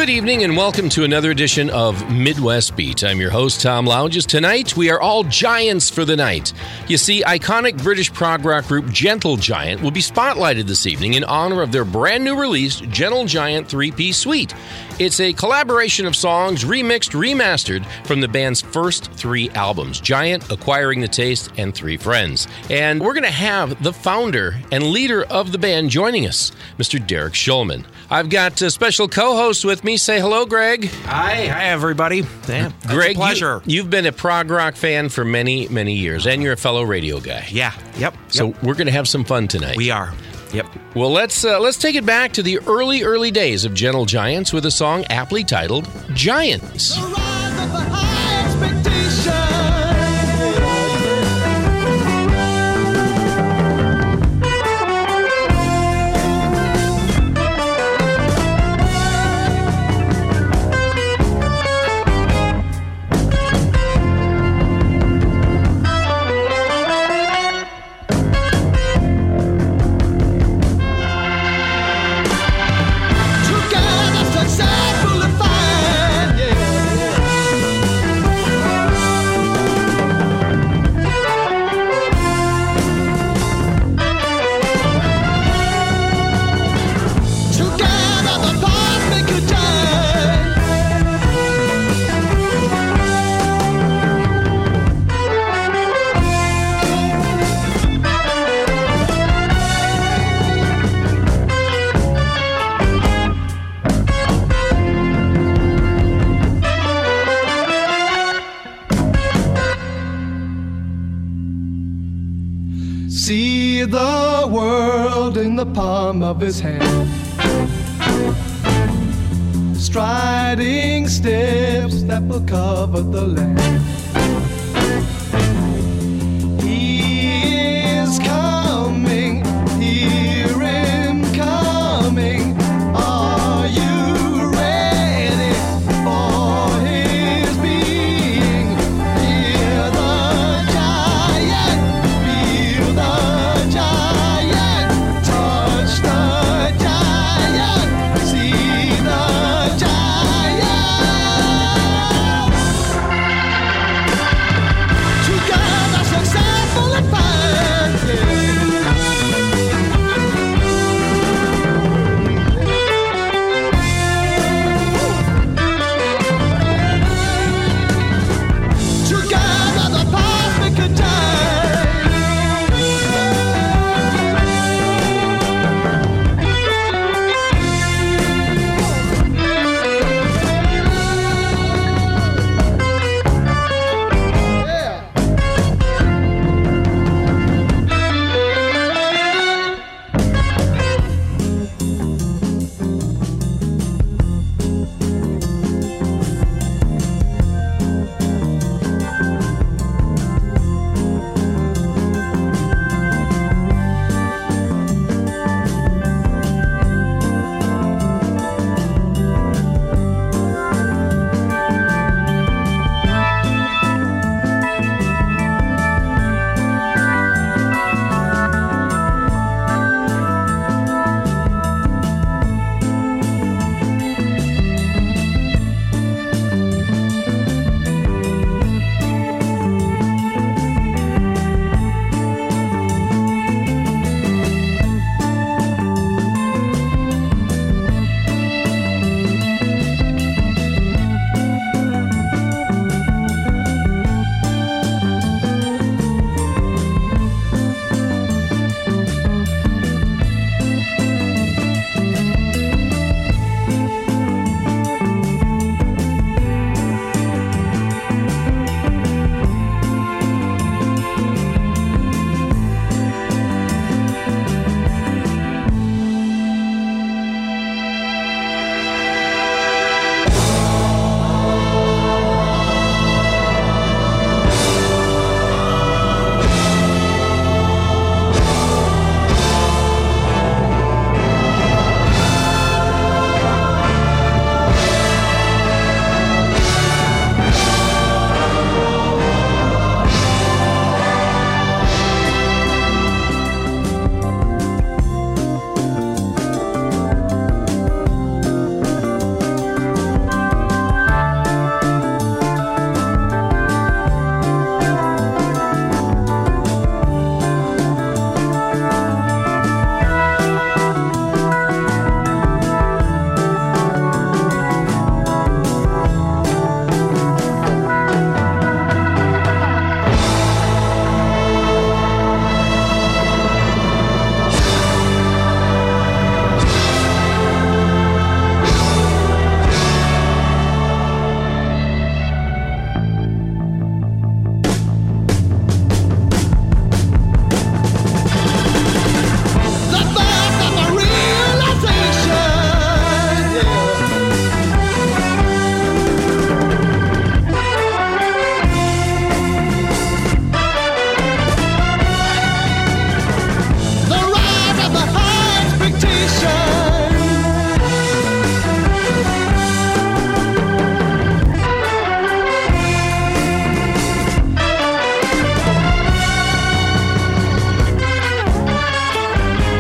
Good evening and welcome to another edition of Midwest Beat. I'm your host, Tom Lounges. Tonight, we are all giants for the night. You see, iconic British prog rock group Gentle Giant will be spotlighted this evening in honor of their brand new release, Gentle Giant 3-Piece Suite. It's a collaboration of songs remixed, remastered from the band's first 3 albums, Giant, Acquiring the Taste, and 3 Friends. And we're going to have the founder and leader of the band joining us, Mr. Derek Shulman. I've got a special co-host with me. Say hello, Greg. Hi, everybody. Yeah, Greg, a pleasure. You've been a prog rock fan for many, many years, and you're a fellow radio guy. Yeah, yep. So we're going to have some fun tonight. We are. Yep. Well, let's take it back to the early days of Gentle Giants with a song aptly titled Giants. See the world in the palm of his hand, striding steps that will cover the land. He is coming, hear him coming. Are you ready for his being? Hear the giant, feel the giant, touch the giant, see the giant.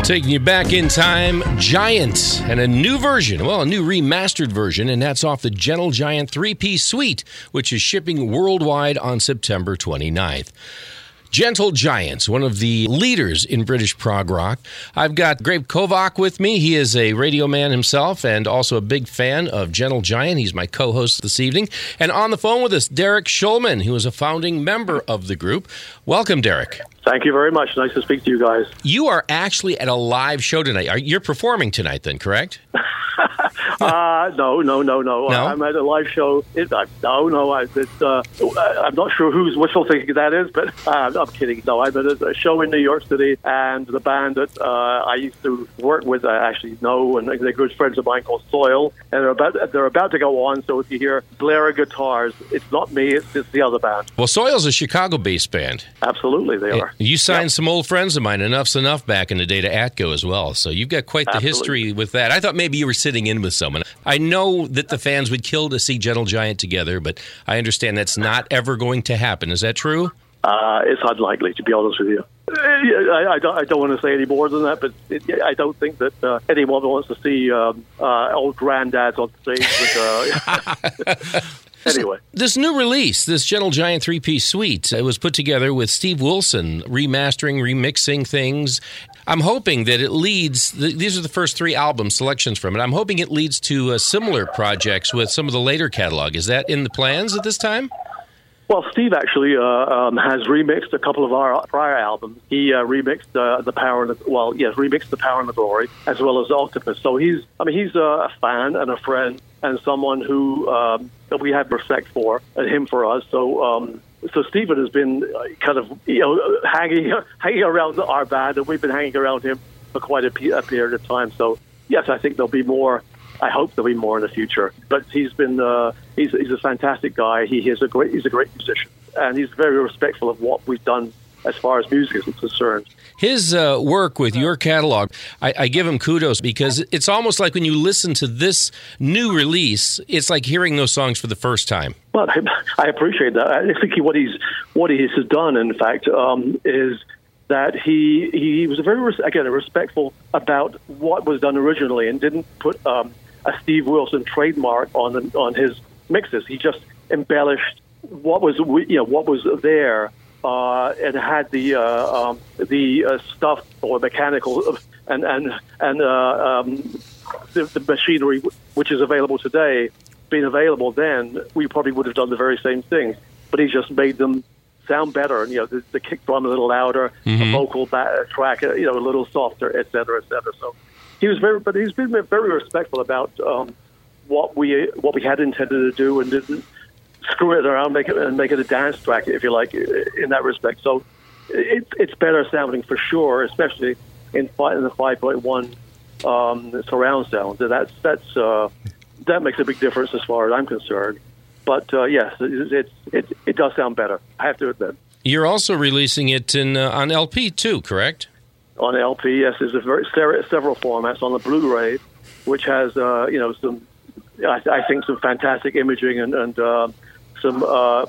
Taking you back in time, Giant, and a new version, well, a new remastered version, and that's off the Gentle Giant 3-piece suite, which is shipping worldwide on September 29th. Gentle Giants, one of the leaders in British prog rock. I've got Grape Kovac with me. He is a radio man himself and also a big fan of Gentle Giant. He's my co-host this evening. And on the phone with us, Derek Schulman, who is a founding member of the group. Welcome, Derek. Thank you very much. Nice to speak to you guys. You are actually at a live show tonight. You're performing tonight then, correct? No. No? I'm at a live show. I'm not sure whose wishful thinking that is, but I'm kidding. No, I'm at a show in New York City, and the band that I used to work with, I actually know, and they're good friends of mine called Soil, and they're about to go on. So if you hear blare of guitars, it's not me; it's the other band. Well, Soil's a Chicago-based band. Absolutely, they are. You signed some old friends of mine, Enough's Enough, back in the day to Atco as well. So you've got quite the history with that. I thought maybe you were sitting in with someone. I know that the fans would kill to see Gentle Giant together, but I understand that's not ever going to happen. Is that true? It's unlikely, to be honest with you. I don't want to say any more than that, but I don't think that anyone wants to see old granddads on stage with... Anyway. This new release, this Gentle Giant 3-piece suite, it was put together with Steve Wilson, remastering, remixing things. I'm hoping that it leads, these are the first 3 album selections from it, I'm hoping it leads to similar projects with some of the later catalog. Is that in the plans at this time? Well, Steve actually has remixed a couple of our prior albums. He remixed The Power and the Glory, as well as Octopus. So he's a fan and a friend and someone who we have respect for, and him for us. So Stephen has been kind of hanging around our band, and we've been hanging around him for quite a period of time. So yes, I think there'll be more. I hope there'll be more in the future. But he's been he's a fantastic guy. He's a great musician, and he's very respectful of what we've done as far as music is concerned. His work with your catalog, I give him kudos, because it's almost like when you listen to this new release, it's like hearing those songs for the first time. Well, I appreciate that. I think what he has done, in fact, is that he was very respectful about what was done originally, and didn't put a Steve Wilson trademark on his mixes. He just embellished what was there. And had the stuff or mechanical and the machinery which is available today, being available then, we probably would have done the very same things. But he just made them sound better, and the kick drum a little louder, the vocal track a little softer, et cetera, et cetera. So he's been very respectful about what we had intended to do, and didn't screw it around, make it a dance track, if you like, in that respect. So it's better sounding for sure, especially in the 5.1 surround sound. That makes a big difference as far as I'm concerned. But yes, it does sound better, I have to admit. You're also releasing it on LP too, correct? On LP, yes. There's several formats. On the Blu-ray, which has some, I think, some fantastic imaging and some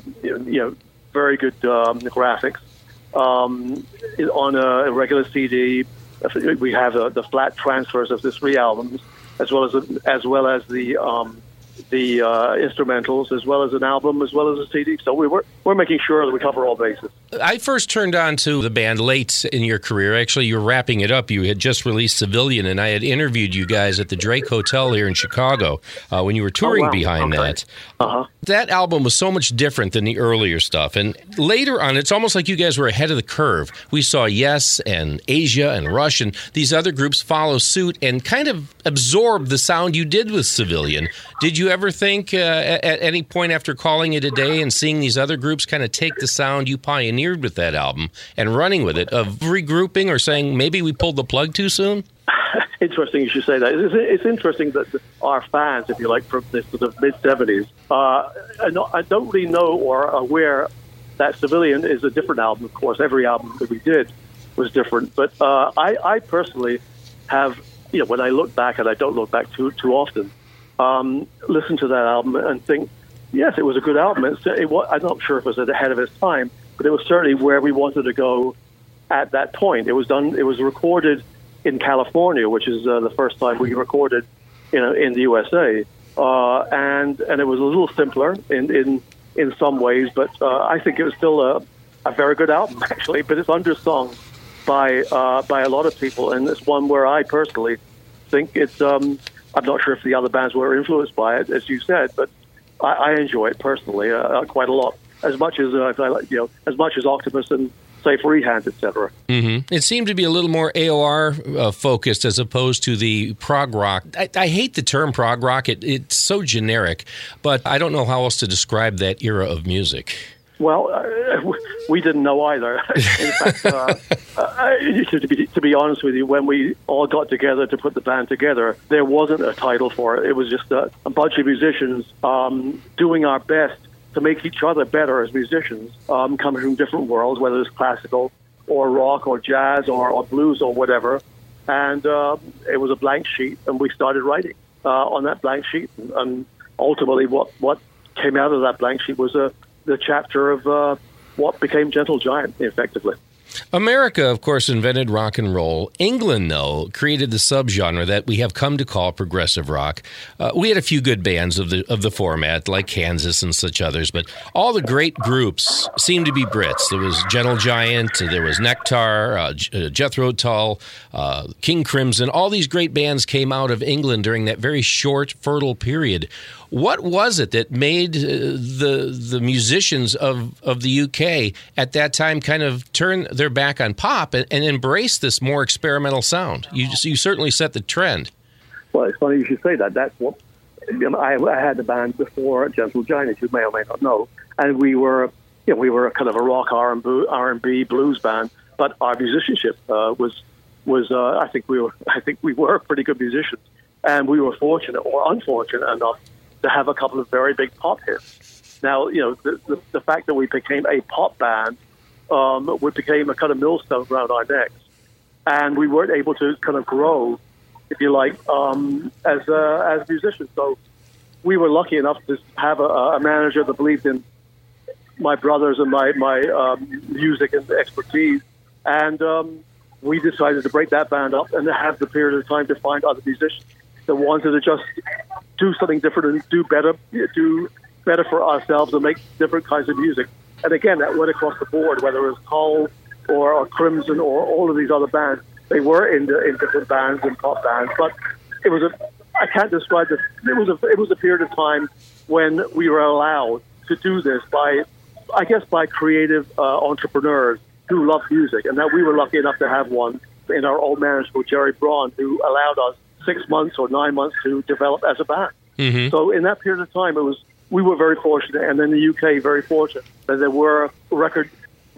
very good graphics. On a regular CD, we have the flat transfers of the 3 albums, as well as the instrumentals, as well as an album, as well as a CD. So we're making sure that we cover all bases. I first turned on to the band late in your career. Actually, you were wrapping it up. You had just released Civilian, and I had interviewed you guys at the Drake Hotel here in Chicago when you were touring behind that. Uh-huh. That album was so much different than the earlier stuff. And later on, it's almost like you guys were ahead of the curve. We saw Yes and Asia and Rush, and these other groups follow suit and kind of absorb the sound you did with Civilian. Did you ever think at any point after calling it a day and seeing these other groups kind of take the sound you pioneered with that album and running with it, of regrouping or saying maybe we pulled the plug too soon? Interesting you should say that. It's interesting that our fans, if you like, from the sort of mid-'70s, I don't really know or are aware that Civilian is a different album. Of course, every album that we did was different. But I personally have, when I look back, and I don't look back too often, listen to that album and think, yes, it was a good album. I'm not sure if it was ahead of its time, but it was certainly where we wanted to go at that point. It was recorded in California, which is the first time we recorded in the USA, and it was a little simpler in some ways, but I think it was still a very good album actually. But it's undersung by a lot of people, and it's one where I personally think it's. I'm not sure if the other bands were influenced by it, as you said, but I enjoy it personally quite a lot, as much as as much as Octopus and say Freehand, etc. Mm-hmm. It seemed to be a little more AOR focused as opposed to the prog rock. I hate the term prog rock. It's so generic, but I don't know how else to describe that era of music. Well, we didn't know either. In fact, to be honest with you, when we all got together to put the band together, there wasn't a title for it. It was just a bunch of musicians doing our best to make each other better as musicians, coming from different worlds, whether it's classical or rock or jazz or blues or whatever. And it was a blank sheet, and we started writing on that blank sheet. And ultimately, what came out of that blank sheet was the chapter of what became Gentle Giant, effectively. America, of course, invented rock and roll. England, though, created the subgenre that we have come to call progressive rock. We had a few good bands of the format, like Kansas and such others, but all the great groups seemed to be Brits. There was Gentle Giant, there was Nectar, Jethro Tull, King Crimson. All these great bands came out of England during that very short, fertile period. What was it that made the musicians of the UK at that time kind of turn their back on pop and embrace this more experimental sound? You certainly set the trend. Well, it's funny you should say that. That's what I had a band before Gentle Giant, as you may or may not know, and we were kind of a rock R&B blues band, but our musicianship was I think we were pretty good musicians, and we were fortunate or unfortunate enough to have a couple of very big pop hits. Now, the fact that we became a pop band, we became a kind of millstone around our necks, and we weren't able to kind of grow, if you like, as musicians. So we were lucky enough to have a manager that believed in my brothers and my music and expertise, and we decided to break that band up and have the period of time to find other musicians that wanted to just do something different and do better for ourselves and make different kinds of music. And again, that went across the board, whether it was Tull or Crimson or all of these other bands. They were in different bands and pop bands, but it was I can't describe this. It was a period of time when we were allowed to do this by creative entrepreneurs who love music, and that we were lucky enough to have one in our old manager, Jerry Braun, who allowed us 6 months or 9 months to develop as a band. Mm-hmm. So in that period of time, we were very fortunate, and then the UK very fortunate that there were record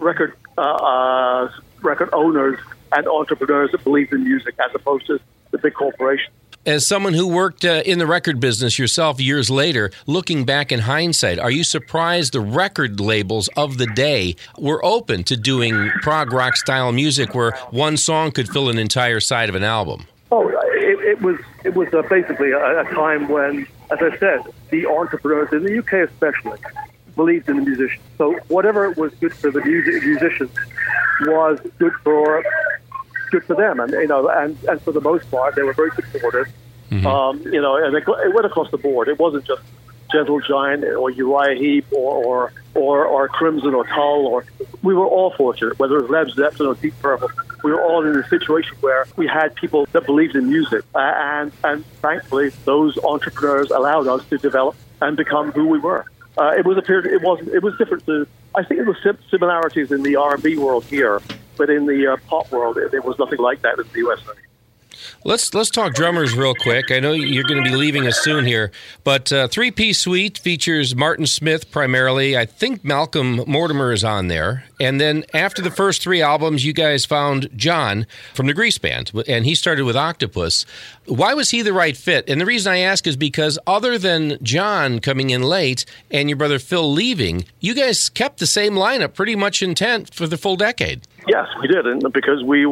owners and entrepreneurs that believed in music as opposed to the big corporations. As someone who worked in the record business yourself years later, looking back in hindsight, are you surprised the record labels of the day were open to doing prog rock style music where one song could fill an entire side of an album? Oh, it was basically a time when, as I said, the entrepreneurs in the UK especially believed in the musicians. So whatever was good for the musicians was good for them, and and for the most part they were very supportive. Mm-hmm. And it went across the board. It wasn't just Gentle Giant or Uriah Heep or Crimson or Tull, or we were all fortunate, whether it was Led Zeppelin or Deep Purple. We were all in a situation where we had people that believed in music, and thankfully those entrepreneurs allowed us to develop and become who we were. It was a period. It was different. I think it was similarities in the R&B world here, but in the pop world, there was nothing like that in the USA. Let's talk drummers real quick. I know you're going to be leaving us soon here, but Three-Piece Suite features Martin Smith primarily. I think Malcolm Mortimer is on there. And then after the first three albums, you guys found John from the Grease Band, and he started with Octopus. Why was he the right fit? And the reason I ask is because other than John coming in late and your brother Phil leaving, you guys kept the same lineup pretty much intent for the full decade. Yes, we did, and because we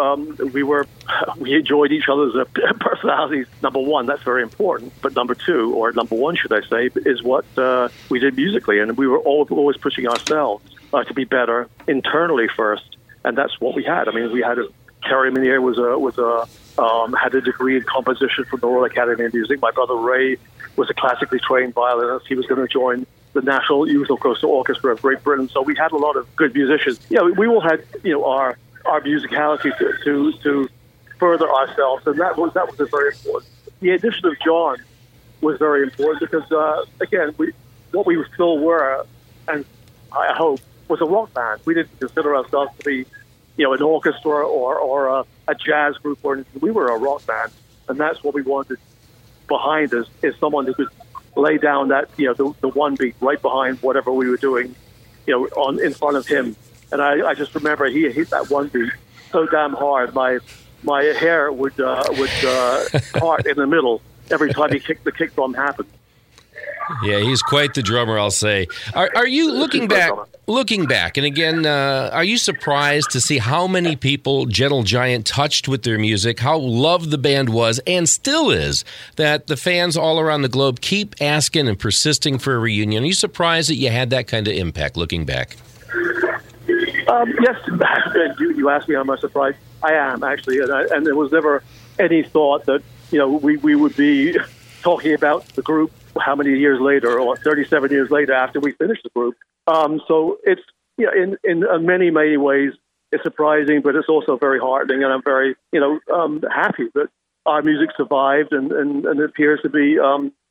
enjoyed each other's personalities. Number one, that's very important. But number two, or number one, should I say, is what we did musically, and we were always pushing ourselves to be better internally first, and that's what we had. I mean, we had Terry Minier had a degree in composition from the Royal Academy of Music. My brother Ray was a classically trained violinist. He was going to join the National Youth Orchestra Orchestra of Great Britain. So we had a lot of good musicians. Yeah, we all had our musicality to further ourselves, and that was very important. The addition of John was very important because again, what we still were, and I hope, was a rock band. We didn't consider ourselves to be an orchestra or a jazz group or anything. We were a rock band, and that's what we wanted behind us, is someone who could lay down that the one beat right behind whatever we were doing, in front of him. And I just remember he hit that one beat so damn hard, my hair would part in the middle every time the kick drum happened. Yeah, he's quite the drummer, I'll say. Are you looking back, and again, are you surprised to see how many people Gentle Giant touched with their music, how loved the band was and still is, that the fans all around the globe keep asking and persisting for a reunion? Are you surprised that you had that kind of impact looking back? Yes, you asked me, am I surprised? I am, actually, and there was never any thought that we would be talking about the group how many years later, or 37 years later after we finished the group. So it's in many ways it's surprising, but it's also very heartening, and I'm very happy that our music survived and it appears to be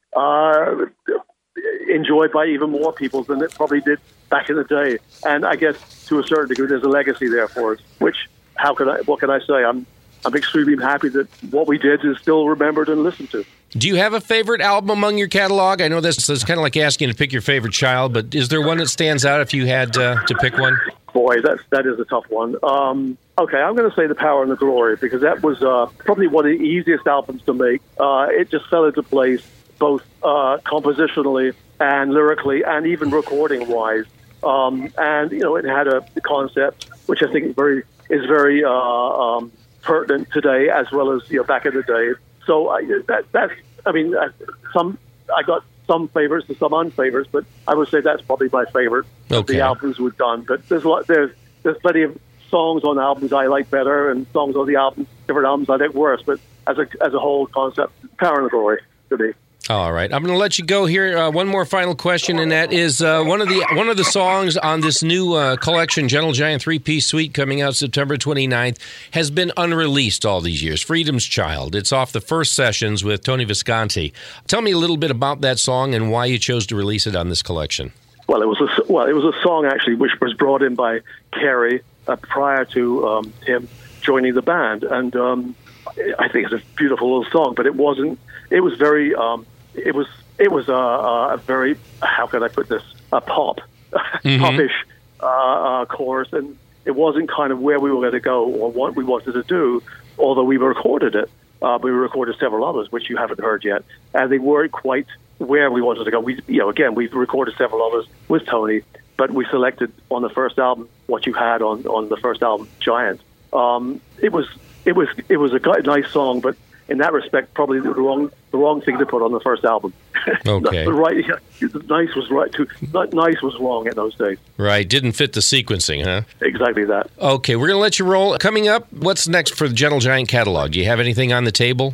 enjoyed by even more people than it probably did back in the day. And I guess to a certain degree, there's a legacy there for us. Which what can I say? I'm extremely happy that what we did is still remembered and listened to. Do you have a favorite album among your catalog? I know this is kind of like asking to pick your favorite child, but is there one that stands out if you had to pick one? Boy, that is a tough one. Okay, I'm going to say The Power and the Glory, because that was probably one of the easiest albums to make. It just fell into place, both compositionally and lyrically, and even recording-wise. And it had a concept which I think is very pertinent today, as well as back in the day. So I got some favorites and some unfavorites, but I would say that's probably my favorite of the albums we've done. But there's plenty of songs on albums I like better, and songs on the different albums I like worse. But as a whole concept, Power and the Glory to me. All right, I'm going to let you go here. One more final question, and that is one of the songs on this new collection, Gentle Giant 3-piece suite, coming out September 29th, has been unreleased all these years. Freedom's Child. It's off the first sessions with Tony Visconti. Tell me a little bit about that song and why you chose to release it on this collection. Well, it was a song actually which was brought in by Kerry prior to him joining the band, and I think it's a beautiful little song, but it wasn't. It was very. It was a very, how can I put this, a pop, popish chorus, and it wasn't kind of where we were going to go or what we wanted to do, although we recorded it. We recorded several others, which you haven't heard yet, and they weren't quite where we wanted to go. We've recorded several others with Tony, but we selected on the first album what you had on the first album, Giant. It was a nice song, but in that respect, probably the wrong thing to put on the first album. Okay. Nice was right too. Nice was wrong in those days. Right, didn't fit the sequencing, huh? Exactly that. Okay, we're going to let you roll. Coming up, what's next for the Gentle Giant catalog? Do you have anything on the table?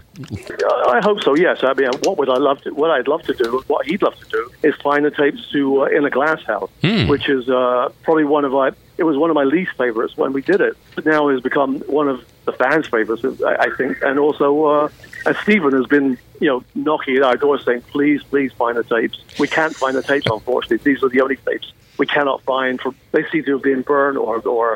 I hope so. Yes. I mean, what I'd love to do, what he'd love to do, is find the tapes to In a Glass House, which is probably one of my least favorites when we did it, but now has become one of the fans' favorites, I think. And also, Stephen has been, knocking at our door saying, please find the tapes. We can't find the tapes, unfortunately. These are the only tapes we cannot find. They seem to have been burned or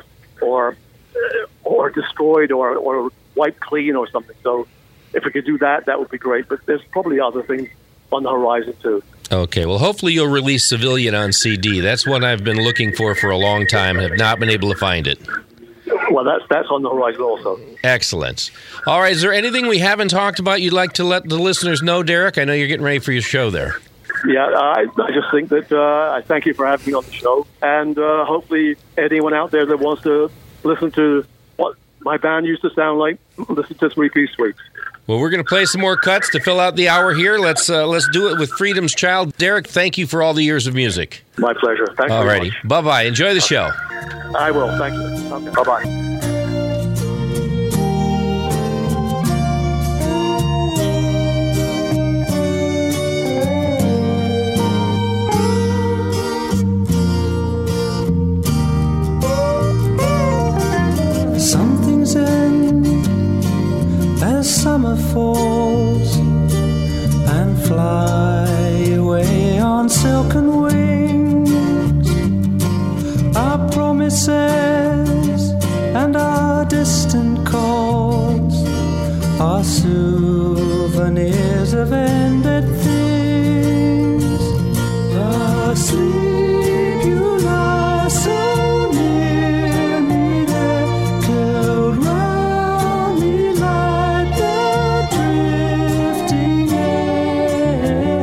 destroyed or wiped clean or something. So if we could do that, that would be great. But there's probably other things on the horizon, too. Okay, well, hopefully you'll release Civilian on CD. That's one I've been looking for a long time, have not been able to find it. Well, that's on the horizon also. Excellent. All right, is there anything we haven't talked about you'd like to let the listeners know, Derek? I know you're getting ready for your show there. Yeah, I just think that I thank you for having me on the show, and hopefully anyone out there that wants to listen to what my band used to sound like, listen to 3-piece suites. Well, we're going to play some more cuts to fill out the hour here. Let's do it with Freedom's Child. Derek, thank you for all the years of music. My pleasure. Thanks very much. Bye-bye. Enjoy the show. I will. Thank you. Okay. Bye-bye. distant calls are souvenirs of ended things. Asleep you lie so near me there, curled round me like the drifting air.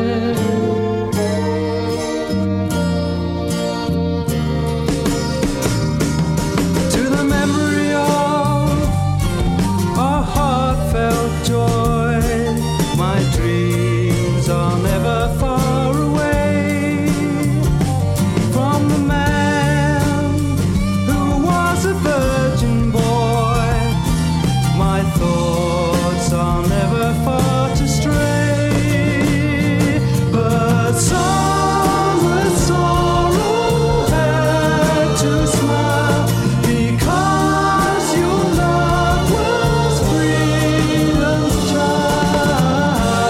To the memory of our heartfelt joy, my dreams are never far away from the man who was a virgin boy. My thoughts are never far to stray, but some with sorrow had to smile because your love was freedom's child.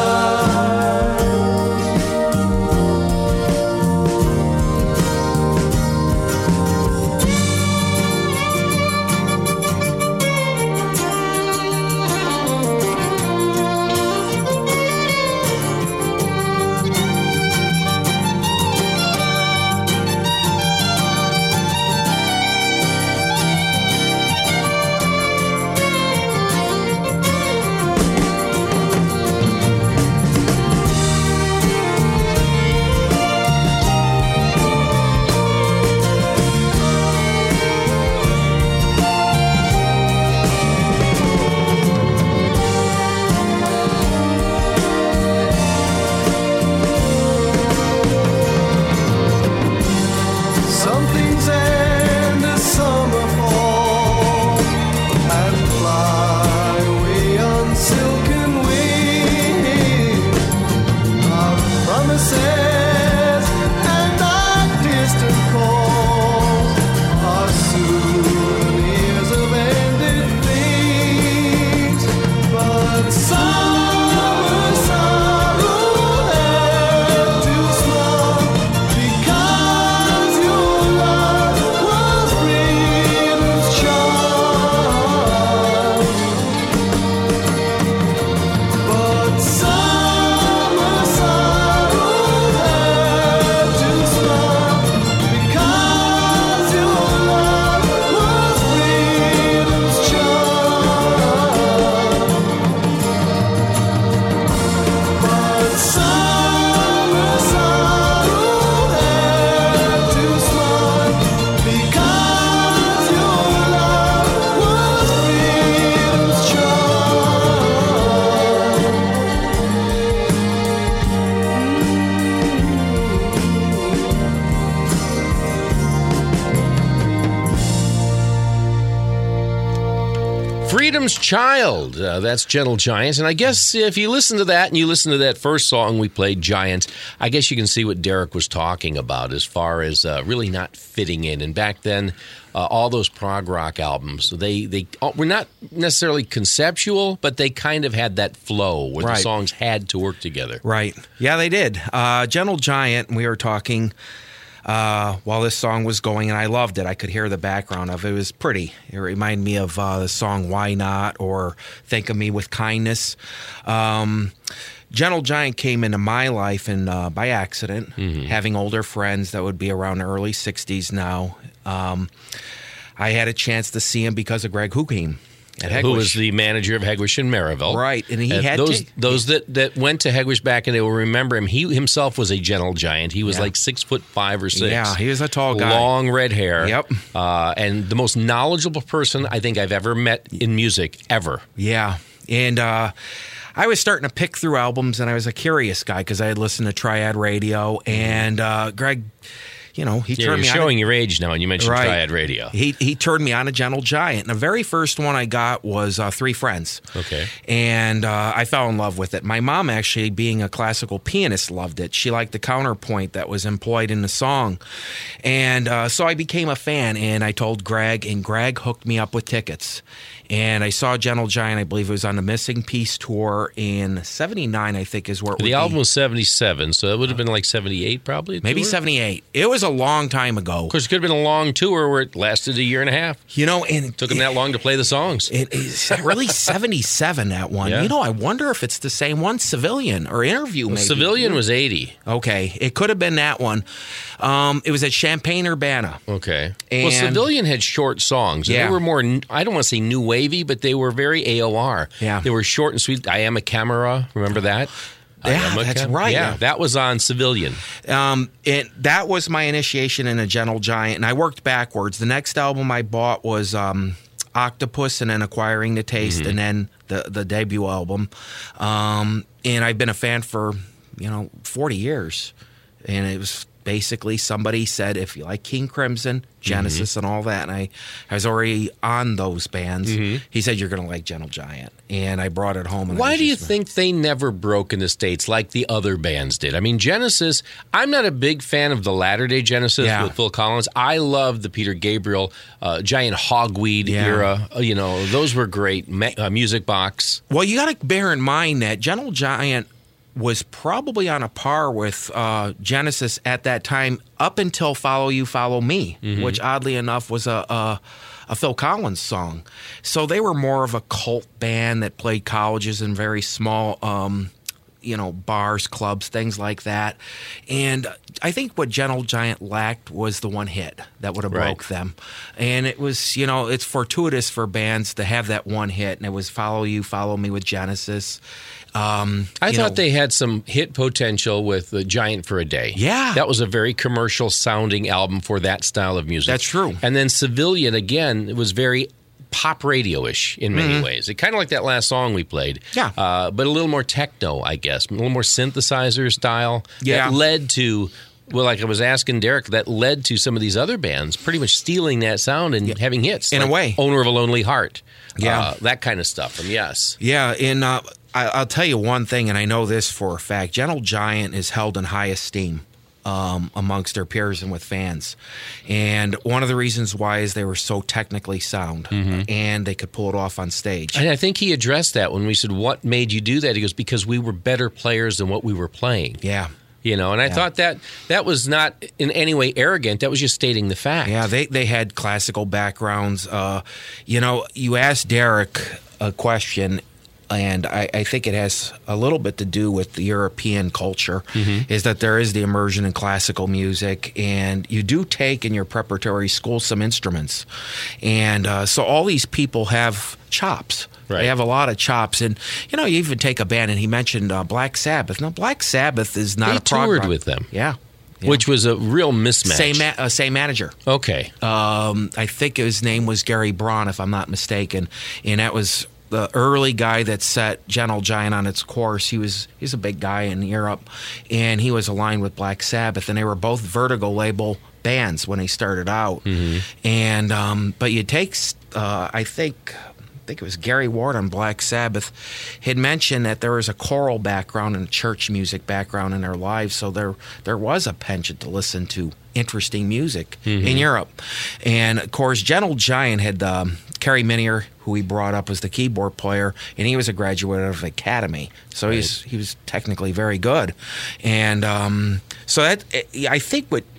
Some things end as summer falls and fly away on silken wings. Our promises and our distant calls are souvenirs of ended things. But summer sorrow had to smile because your love was freedom's child. But summer sorrow had to smile because your love was freedom's child. But summer sorrow had to smile because your love was freedom's Freedom's Child. That's Gentle Giant. And I guess if you listen to that and you listen to that first song we played, Giant, I guess you can see what Derek was talking about as far as really not fitting in. And back then, all those prog rock albums, they were not necessarily conceptual, but they kind of had that flow where the Right. songs had to work together. Right. Yeah, they did. Gentle Giant, we were talking while this song was going, and I loved it. I could hear the background of it. It was pretty. It reminded me of the song Why Not or Think of Me with Kindness. Gentle Giant came into my life and by accident, having older friends that would be around the early 60s now. I had a chance to see him because of Greg Hukim at Hegwish. Who was the manager of Hegwish and Maryville. Right, and he had those that went to Hegwish back and they will remember him. He himself was a gentle giant. He was like 6'5" or 6". Yeah, he was a tall guy. Long red hair. Yep. And the most knowledgeable person I think I've ever met in music, ever. Yeah, and I was starting to pick through albums, and I was a curious guy because I had listened to Triad Radio, and Greg, you know, he turned me you're on. showing your age now, and you mentioned Right. Triad Radio. He turned me on to Gentle Giant. And the very first one I got was Three Friends. Okay. And I fell in love with it. My mom, actually, being a classical pianist, loved it. She liked the counterpoint that was employed in the song. And so I became a fan, and I told Greg, and Greg hooked me up with tickets. And I saw Gentle Giant, I believe it was on the Missing Piece tour in 79, I think is where it would The be. album was 77, so it would have been like 78 probably? Maybe tour? 78. It was a long time ago. Of course, it could have been a long tour where it lasted a year and a half. You know, and It took them that long to play the songs. It's really 77, that one. Yeah. You know, I wonder if it's the same one, Civilian or Interview, maybe. Civilian was 80. Okay, it could have been that one. It was at Champaign-Urbana. Okay. And- Well, Civilian had short songs. And Yeah. They were more, I don't want to say new wavy, but they were very AOR. Yeah. They were short and sweet. I Am a Camera. Remember that? I Yeah, Am a that's Cam- right, Yeah, yeah. that was on Civilian. That was my initiation in a Gentle Giant, and I worked backwards. The next album I bought was Octopus, and then Acquiring the Taste, and then the debut album. And I've been a fan for 40 years, and it was basically somebody said, if you like King Crimson, Genesis, and all that, and I was already on those bands. He said, you're going to like Gentle Giant, and I brought it home. And I Why was do you just- think they never broke in the States like the other bands did? I mean, Genesis, I'm not a big fan of the latter-day Genesis Yeah. with Phil Collins. I love the Peter Gabriel, Giant Hogweed Yeah. era. Those were great. Music Box. Well, you got to bear in mind that Gentle Giant was probably on a par with Genesis at that time, up until "Follow You, Follow Me," which oddly enough was a Phil Collins song. So they were more of a cult band that played colleges and very small, bars, clubs, things like that. And I think what Gentle Giant lacked was the one hit that would have Right. broke them. And it was, it's fortuitous for bands to have that one hit, and it was "Follow You, Follow Me" with Genesis. I thought they had some hit potential with the Giant for a Day. Yeah. That was a very commercial sounding album for that style of music. That's true. And then Civilian, again, it was very pop radio-ish in many ways. It kind of like that last song we played. Yeah. But a little more techno, I guess. A little more synthesizer style. Yeah. That led to, well, like I was asking Derek, that led to some of these other bands pretty much stealing that sound and having hits. In a like way. Owner of a Lonely Heart. Yeah. That kind of stuff from Yes. Yeah, and I'll tell you one thing, and I know this for a fact. Gentle Giant is held in high esteem amongst their peers and with fans. And one of the reasons why is they were so technically sound, and they could pull it off on stage. And I think he addressed that when we said, what made you do that? He goes, because we were better players than what we were playing. Yeah. And I thought that was not in any way arrogant. That was just stating the fact. Yeah, they had classical backgrounds. You asked Derek a question, and I think it has a little bit to do with the European culture, is that there is the immersion in classical music, and you do take in your preparatory school some instruments. And so all these people have chops. Right. They have a lot of chops. And, you even take a band, and he mentioned Black Sabbath. Now, Black Sabbath is not They a prog toured rock. with them. Yeah. Which was a real mismatch. Same manager. Okay. I think his name was Gary Braun, if I'm not mistaken, and that was the early guy that set Gentle Giant on its course. He's a big guy in Europe, and he was aligned with Black Sabbath, and they were both Vertigo label bands when they started out. And but you take, I think it was Gary Ward on Black Sabbath had mentioned that there was a choral background and a church music background in their lives, so there was a penchant to listen to interesting music in Europe. And of course, Gentle Giant had Kerry Minier, who he brought up as the keyboard player, and he was a graduate of Academy, so he was technically very good. And so that, I think what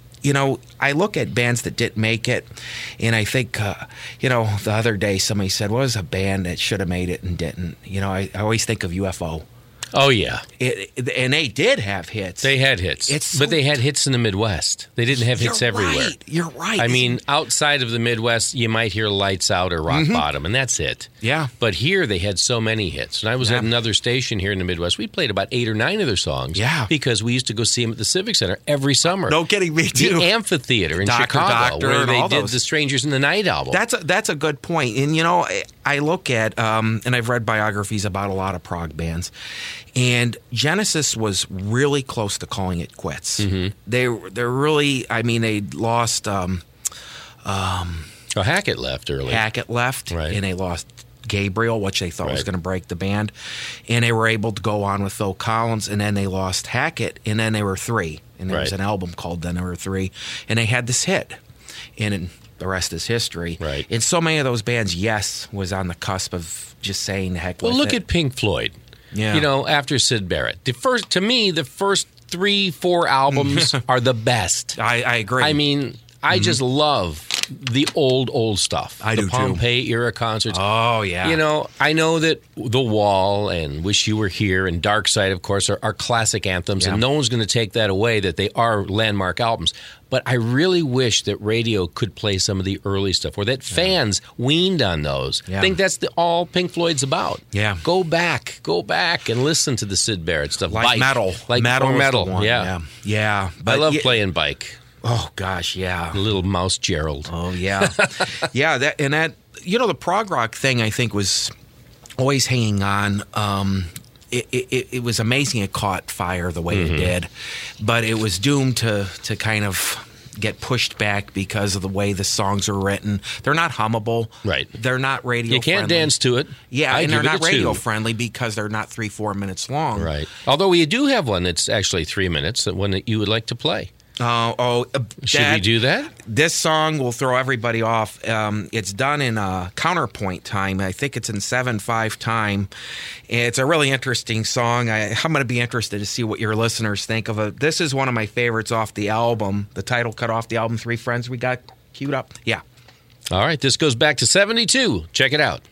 I look at bands that didn't make it, and I think, the other day somebody said, what was a band that should have made it and didn't? I always think of UFO. Oh, yeah. And they did have hits. They had hits. But they had hits in the Midwest. They didn't have hits everywhere. You're right. I mean, outside of the Midwest, you might hear Lights Out or Rock Bottom, and that's it. Yeah. But here they had so many hits. And I was at another station here in the Midwest. We played about 8 or 9 of their songs. Yeah. Because we used to go see them at the Civic Center every summer. No kidding, me too. The Amphitheater in Dr. Chicago, Doctor where and they all did those. the Strangers in the Night album. That's a good point. And I look at and I've read biographies about a lot of prog bands, and Genesis was really close to calling it quits. They're really, they lost Hackett left early. Hackett left, Right. and they lost Gabriel, which they thought was Right. going to break the band, and they were able to go on with Phil Collins, and then they lost Hackett, and then they were 3, and there was Right. an album called Then They Were 3, and they had this hit, and the rest is history. Right. And so many of those bands, Yes was on the cusp of just saying the heck Well, with look it. at Pink Floyd. Yeah. After Sid Barrett. The first 3-4 albums are the best. I agree. I mean, I just love the old stuff. I the do, too. Pompeii era concerts. Oh, yeah. You know, I know that The Wall and Wish You Were Here and Dark Side, of course, are classic anthems, and no one's going to take that away, that they are landmark albums. But I really wish that radio could play some of the early stuff, or that fans weaned on those. I think that's all Pink Floyd's about. Yeah. Go back and listen to the Sid Barrett stuff. Like Bike. Metal. Like Metal. or is Metal. the one. Yeah. Yeah. I love yeah- playing Bike. Oh, gosh, yeah. The little mouse Gerald. Oh, yeah. Yeah, that, you know, the prog rock thing, I think, was always hanging on. It was amazing it caught fire the way it did, but it was doomed to kind of get pushed back because of the way the songs are written. They're not hummable. Right. They're not radio You can't friendly. dance to it. Yeah, I and they're give it not a 2. radio friendly because they're not 3-4 minutes long. Right. Although we do have one that's actually 3 minutes, that one that you would like to play. Should we do that? This song will throw everybody off. It's done in counterpoint time. I think it's in 7/5 time. It's a really interesting song. I'm going to be interested to see what your listeners think of it. This is one of my favorites off the album. The title cut off the album, Three Friends We Got queued up. Yeah. All right, this goes back to 72. Check it out.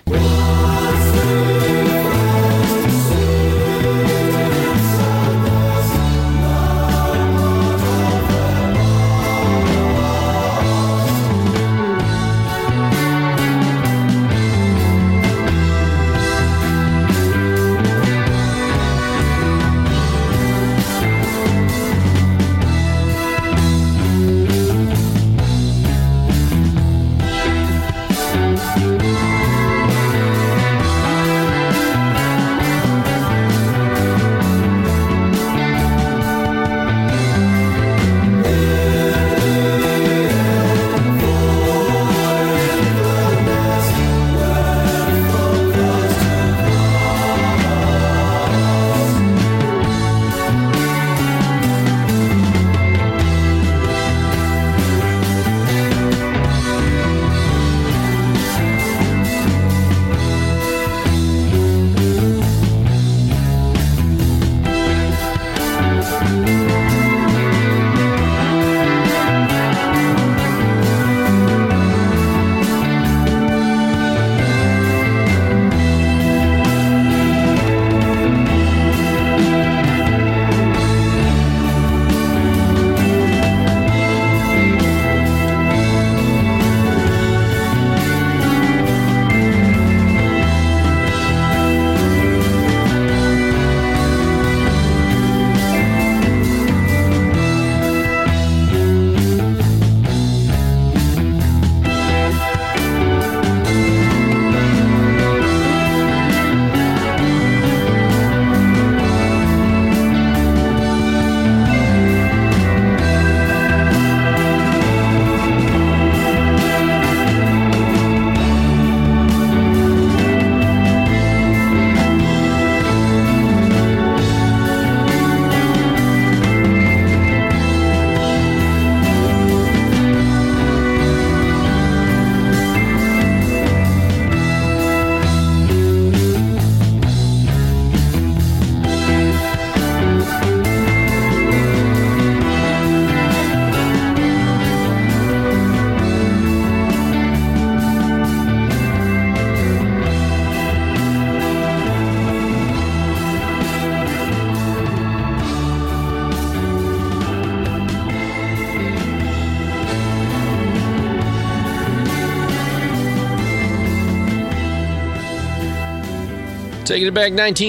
Taking it back,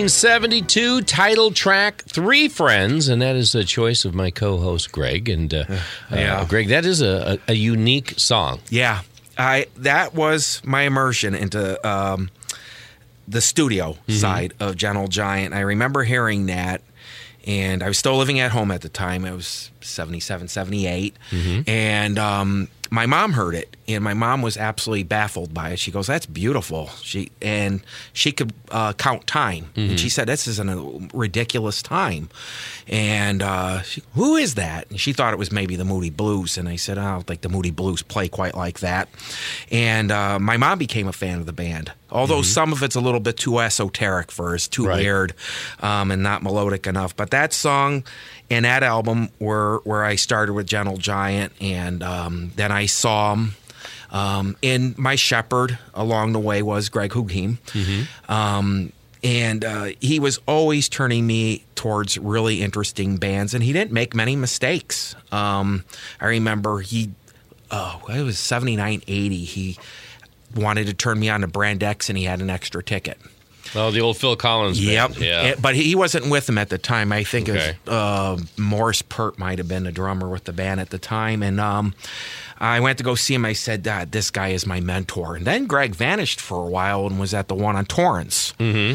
1972, title track, Three Friends, and that is a choice of my co-host, Greg. And Greg, that is a unique song. Yeah. That was my immersion into the studio side of Gentle Giant. I remember hearing that, and I was still living at home at the time. I was 77, 78. And my mom heard it, and my mom was absolutely baffled by it. She goes, "That's beautiful." She could count time, and she said, "This isn't a ridiculous time." And who is that? And she thought it was maybe the Moody Blues, and I said, "I don't think the Moody Blues play quite like that." And my mom became a fan of the band, although some of it's a little bit too esoteric for her, it's too weird, and not melodic enough. But that song and that album were where I started with Gentle Giant, and then I saw him. And my shepherd along the way was Greg Hugheim. And he was always turning me towards really interesting bands, and he didn't make many mistakes. I remember it was 79, 80. He wanted to turn me on to Brand X, and he had an extra ticket. Oh, the old Phil Collins band. Yeah. But he wasn't with him at the time. I think it was Morris Pert might have been the drummer with the band at the time. And I went to go see him. I said, this guy is my mentor. And then Greg vanished for a while and was at the one on Torrance.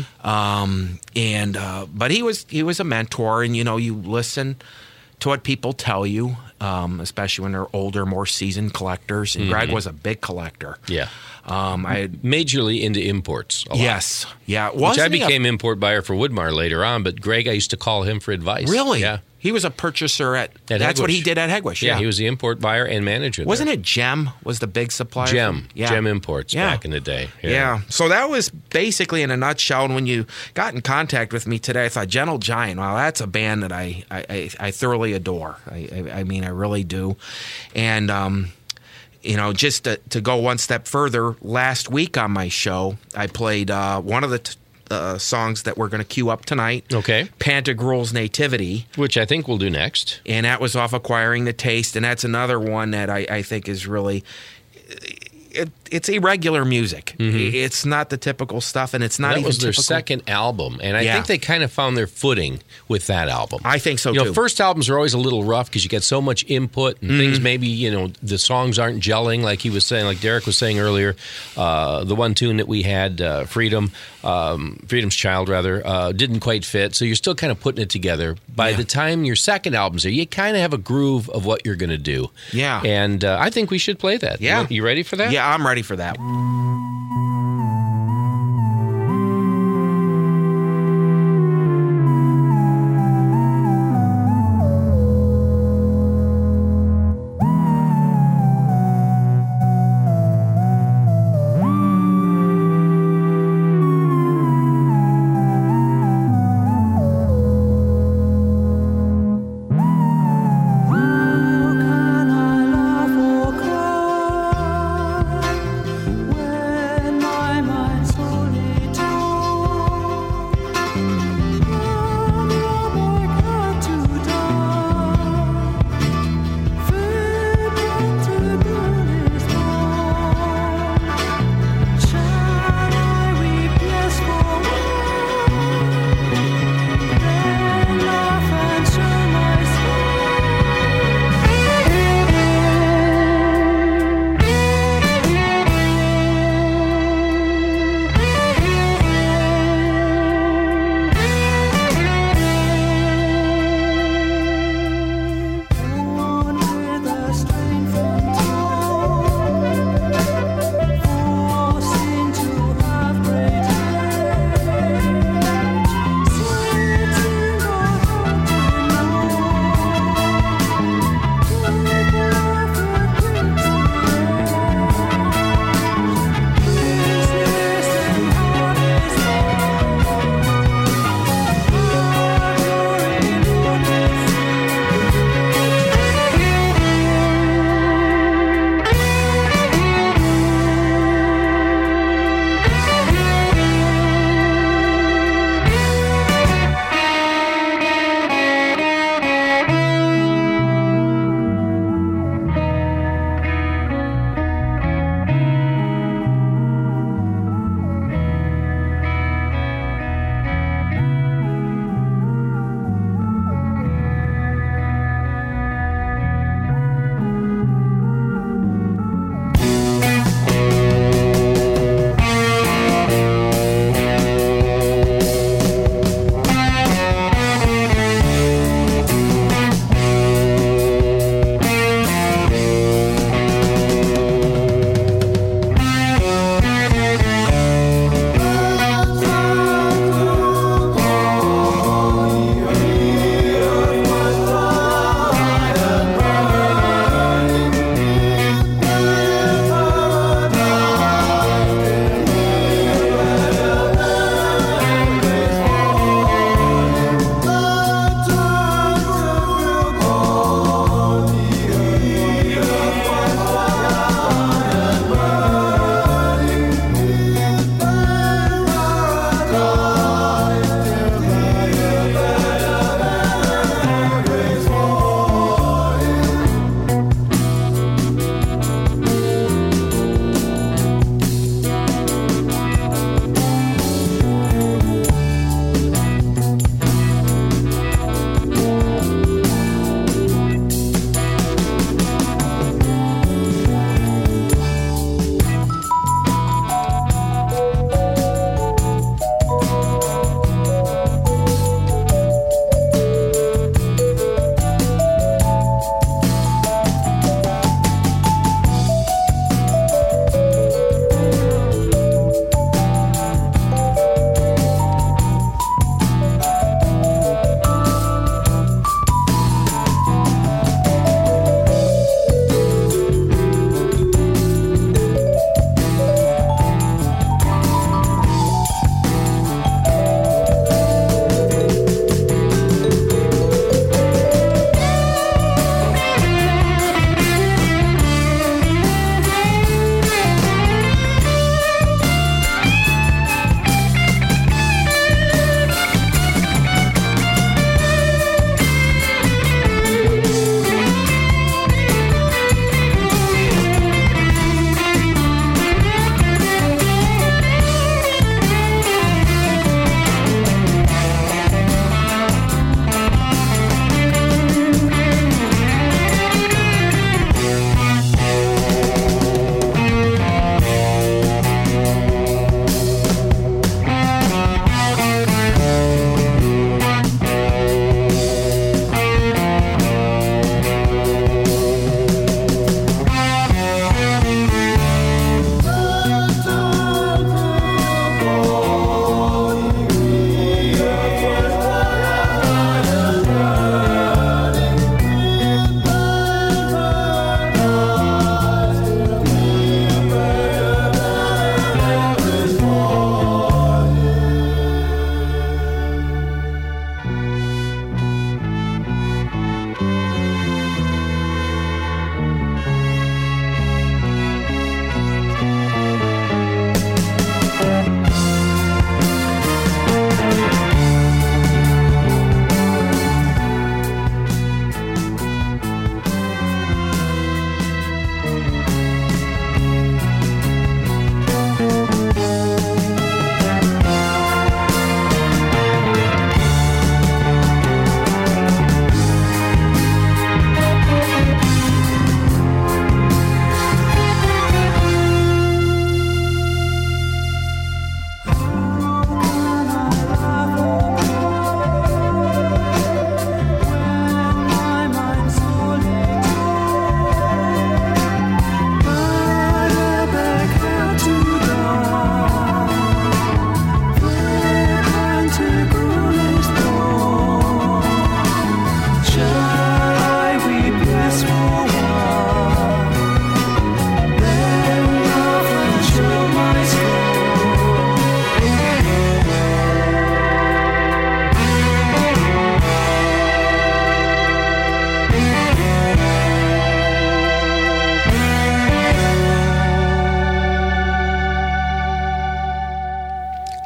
But he was a mentor, and, you listen to what people tell you, especially when they're older, more seasoned collectors. And Greg was a big collector. Yeah. Majorly into imports. A lot. Yes. Yeah. Which I became import buyer for Woodmar later on, but Greg, I used to call him for advice. Really? Yeah. He was a purchaser at that's Hegwish. what he did at Hegwish. Yeah, he was the import buyer and manager. Wasn't it Gem was the big supplier? Gem Imports back in the day. Yeah. So that was basically in a nutshell. And when you got in contact with me today, I thought Gentle Giant, wow, that's a band that I thoroughly adore. I mean, I really do. And just to go one step further, last week on my show, I played one of the songs that we're going to queue up tonight. Okay. Pantagruel's Nativity. Which I think we'll do next. And that was off Acquiring the Taste, and that's another one that I think is really... It's irregular music. It's not the typical stuff, and it's not even typical. That was their second album, and I think they kind of found their footing with that album. I think so, too. First albums are always a little rough because you get so much input, and things maybe, the songs aren't gelling like he was saying, like Derek was saying earlier. The one tune that we had, Freedom's Child, rather, didn't quite fit, so you're still kind of putting it together. By the time your second album's there, you kind of have a groove of what you're going to do. Yeah. And I think we should play that. Yeah. You ready for that? Yeah, I'm ready for that. When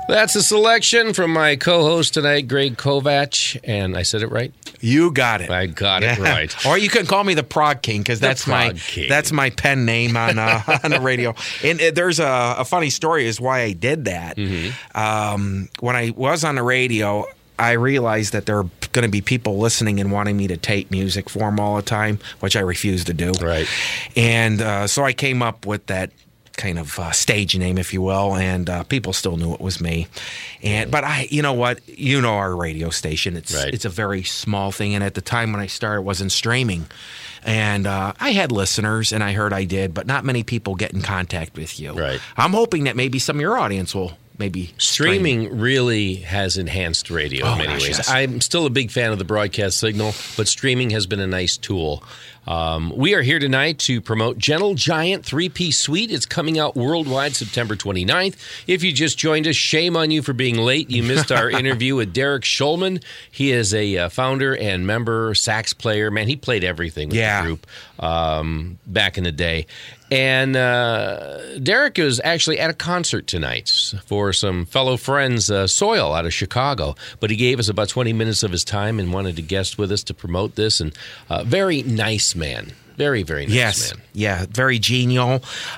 That's a selection from my co-host tonight, Greg Kovach, and I said it right? You got it. I got it right. Or you can call me the Prog King because that's Prog King. that's my pen name on the radio. And there's a funny story is why I did that. When I was on the radio, I realized that there are going to be people listening and wanting me to tape music for them all the time, which I refuse to do. Right. And so I came up with that kind of stage name, if you will, and people still knew it was me. But you know what? You know our radio station. It's a very small thing, and at the time when I started, it wasn't streaming. And I had listeners, and I heard I did, but not many people get in contact with you. Right. I'm hoping that maybe some of your audience will maybe Streaming really has enhanced radio in many ways. Yes. I'm still a big fan of the broadcast signal, but streaming has been a nice tool. We are here tonight to promote Gentle Giant 3-piece suite. It's coming out worldwide September 29th. If you just joined us, shame on you for being late. You missed our interview with Derek Schulman. He is a founder and member, sax player. Man, he played everything with the group back in the day. And Derek is actually at a concert tonight for some fellow friends, Soil, out of Chicago. But he gave us about 20 minutes of his time and wanted to guest with us to promote this. And very nice man. Very, very nice man. Yeah, very genial.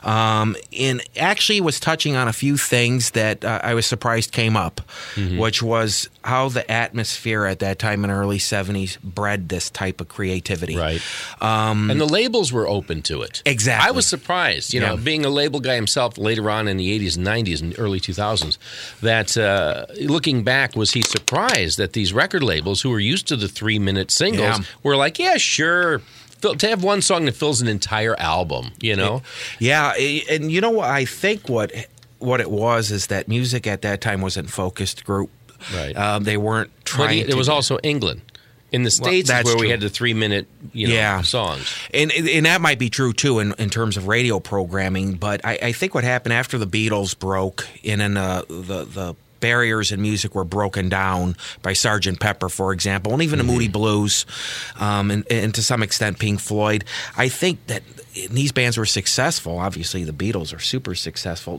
And actually was touching on a few things that I was surprised came up, which was how the atmosphere at that time in the early 70s bred this type of creativity. Right. And the labels were open to it. Exactly. I was surprised, you know, being a label guy himself later on in the 80s and 90s and early 2000s, that looking back, was he surprised that these record labels who were used to the 3-minute singles were like, yeah, sure. To have one song that fills an entire album, you know? Yeah, and you know what? I think what it was is that music at that time wasn't focused group. Right. They weren't trying to... It was also England. In the States is where we had the 3-minute songs. And that might be true, too, in terms of radio programming. But I think what happened after the Beatles broke and then the barriers in music were broken down by Sgt. Pepper, for example, and even the Moody Blues, and to some extent Pink Floyd. I think that these bands were successful. Obviously, the Beatles are super successful.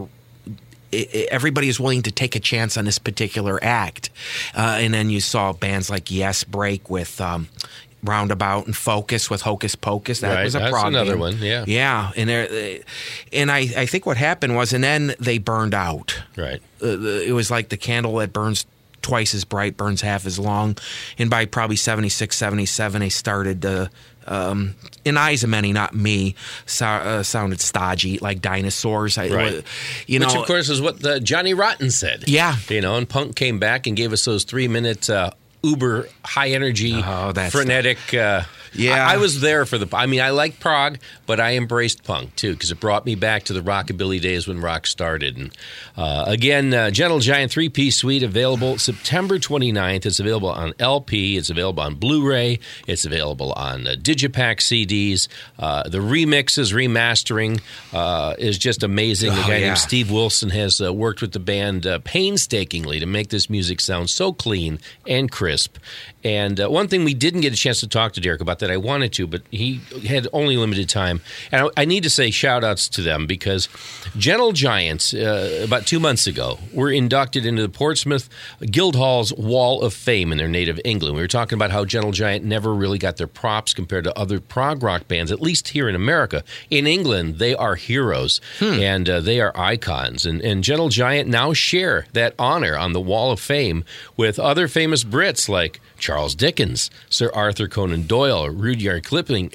Everybody is willing to take a chance on this particular act. And then you saw bands like Yes break with Roundabout and Focus with Hocus Pocus. That was a That's prog another band. one, yeah. Yeah, and I think what happened was, and then they burned out. Right. It was like the candle that burns twice as bright, burns half as long. And by probably 76, 77, they started to, in eyes of many, not me, sounded stodgy, like dinosaurs. Right. Which, of course, is what Johnny Rotten said. Yeah. You know, and punk came back and gave us those 3-minute uber high energy, frenetic. I was there for I liked prog, but I embraced punk too because it brought me back to the rockabilly days when rock started. And again, Gentle Giant 3-piece suite available September 29th. It's available on LP. It's available on Blu-ray. It's available on Digipack CDs. The remixes, remastering is just amazing. The guy named Steve Wilson has worked with the band painstakingly to make this music sound so clean and crisp. And one thing we didn't get a chance to talk to Derek about that I wanted to, but he had only limited time. And I need to say shout-outs to them because Gentle Giants, about 2 months ago, were inducted into the Portsmouth Guildhall's Wall of Fame in their native England. We were talking about how Gentle Giant never really got their props compared to other prog rock bands, at least here in America. In England, they are heroes, and they are icons. And Gentle Giant now share that honor on the Wall of Fame with other famous Brits like Charles Dickens, Sir Arthur Conan Doyle, Rudyard Kipling.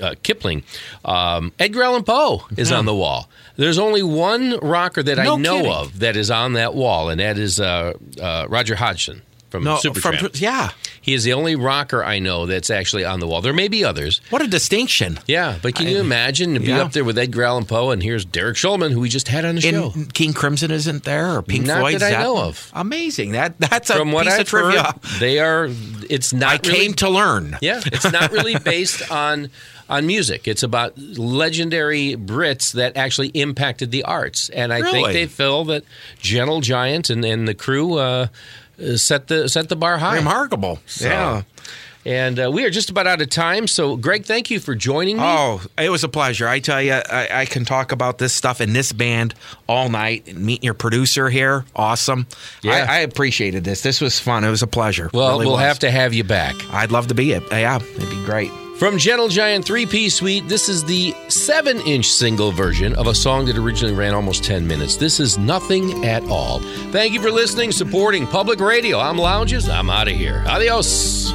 Edgar Allan Poe is on the wall. There's only one rocker that I know of that is on that wall, and that is Roger Hodgson from Supertramp. He is the only rocker I know that's actually on the wall. There may be others. What a distinction. Yeah, but can you imagine to be up there with Edgar Allan Poe, and here's Derek Schulman, who we just had on the show. King Crimson isn't there, or Pink Floyd? Not that I know of. Amazing. That's From a what piece I've of trivia. heard, they are. It's not. I came to learn. Yeah, it's not really based on music. It's about legendary Brits that actually impacted the arts, and I think they feel that Gentle Giant and the crew set the bar high. Remarkable. So, yeah. And we are just about out of time. So, Greg, thank you for joining me. Oh, it was a pleasure. I tell you, I can talk about this stuff in this band all night. And meeting your producer here, awesome. Yeah. I appreciated this. This was fun. It was a pleasure. Well, Really we'll was. have to have you back. I'd love to be it. Yeah, it'd be great. From Gentle Giant 3-Piece Suite, this is the 7-inch single version of a song that originally ran almost 10 minutes. This is Nothing at All. Thank you for listening, supporting Public Radio. I'm Lounges. I'm out of here. Adios.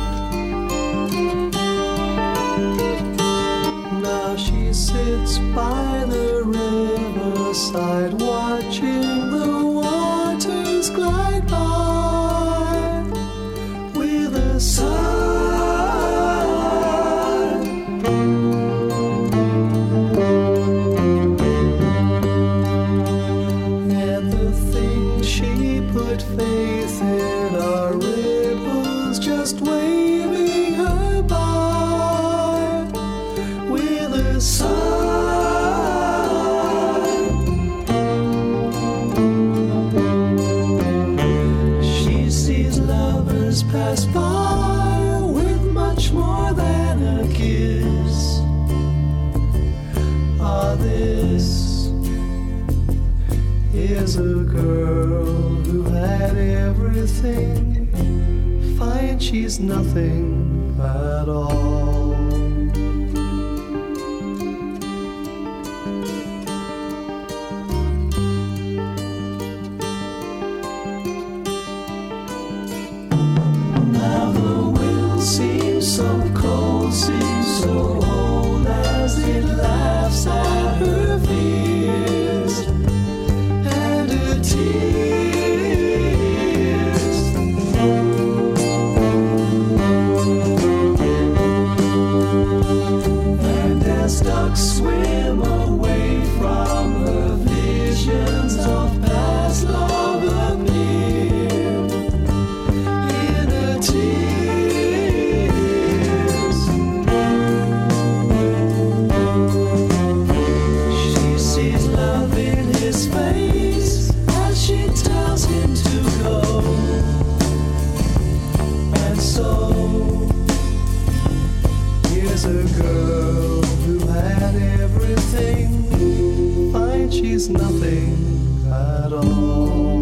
Now she sits by the riverside, watching the waters glide by with a sigh. And the things she put faith in are ripples just waving her by with a sigh. She sees lovers pass by with much more than a kiss. Ah, this is a girl who had everything, finds she's nothing at all. Now the wind seems so cold, seems so old as it laughs at her fears and her tears. And as ducks swim away from her, visions of past love appear in her tears. She sees love in his face as she tells him to go. And so here's a girl who had everything, finds she's nothing at all.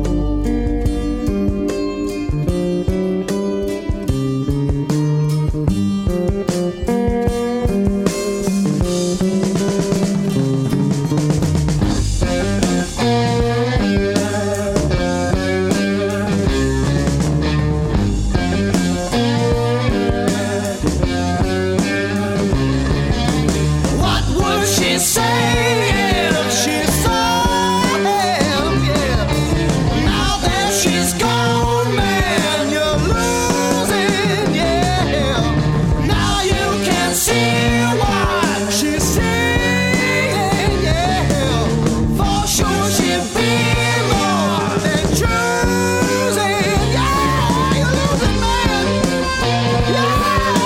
What would she say if she saw him? Yeah. Now that she's gone, man, you're losing. Yeah. Now you can see why she's singing. Yeah. For sure she'd be more than choosing. Yeah, you're losing, man. Yeah.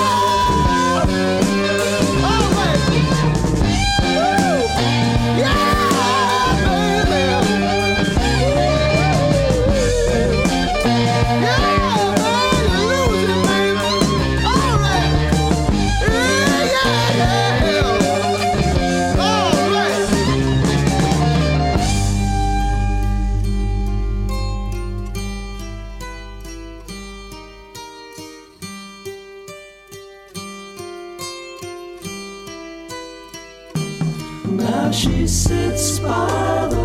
All right. Now she sits by the